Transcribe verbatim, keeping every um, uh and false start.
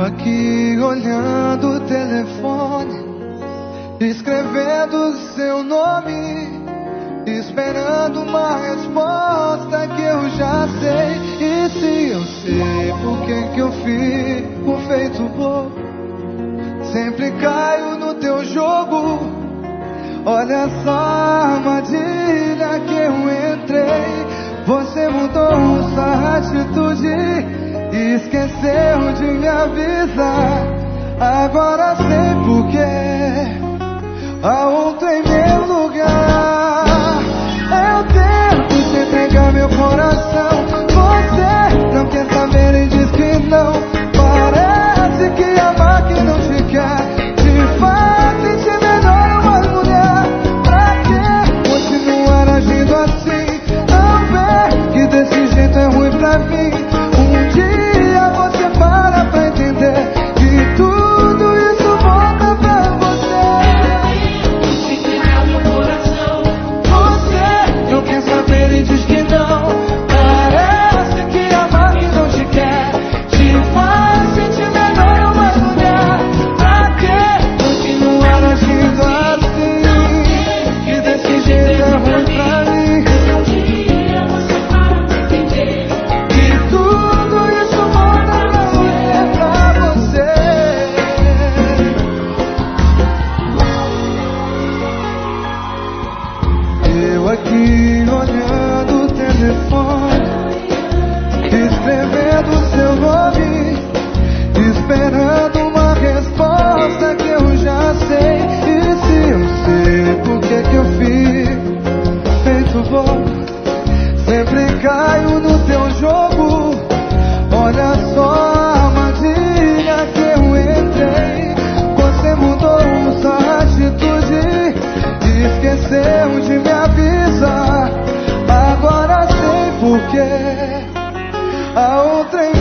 aqui olhando o telefone, escrevendo seu nome, esperando uma resposta que eu já sei. E se eu sei por que que eu fico feito bobo, sempre caio no teu jogo. Olha só a armadilha que eu entrei. Você mudou sua atitude e esqueceu de me avisar. Agora sei porquê, há outro em meu lugar. Eu tento te entregar meu coração, você não quer saber e diz que não. Parece que a máquina não te quer, te faz sentir melhor uma mulher. Pra que continuar agindo assim? Não vê que desse jeito é ruim pra mim. Um dia você para pra entender que tudo isso volta pra você. Te entregar meu coração, você não quer saber e diz que não. Parece que a máquina não te quer, te faz sentir melhor uma mulher. Pra que continuar agindo assim? Que desse jeito é ruim pra mim. Um dia você para pra entender que tudo isso volta pra você, pra você. Eu aqui olhando o telefone, escrevendo seu nome, esperando uma resposta que eu já sei. E se eu sei por que que eu fico feito bom, sempre caio no teu jogo. Olha só a armadilha que eu entrei. Você mudou sua atitude e esqueceu de me avisar. Agora sei porquê, a outra em